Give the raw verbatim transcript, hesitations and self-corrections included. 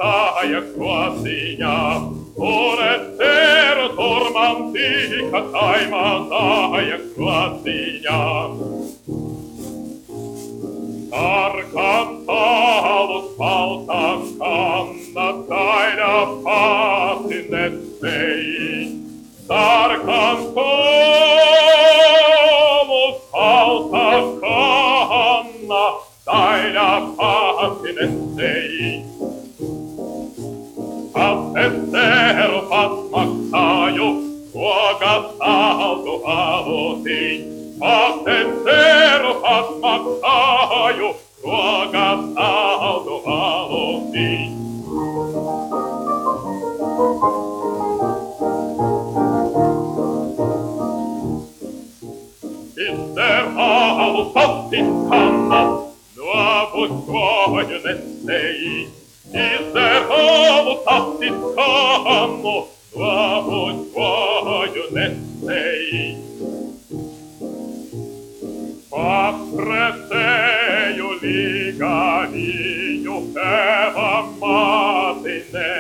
taya quasia, un etero tormantica taima taya quasia. Star cantalos pauta canna taina patinestei, Star cantalos pauta canna taina patinestei. Attestero fat maxaio, quagasaldo avoti. Attestero fat maxaio, quagasaldo avoti. Ister avos tattis canna, nuovus quoionestei. Ister avos tattis canno, nuovus quoionestei. Papreseio ligarinho, eva matine,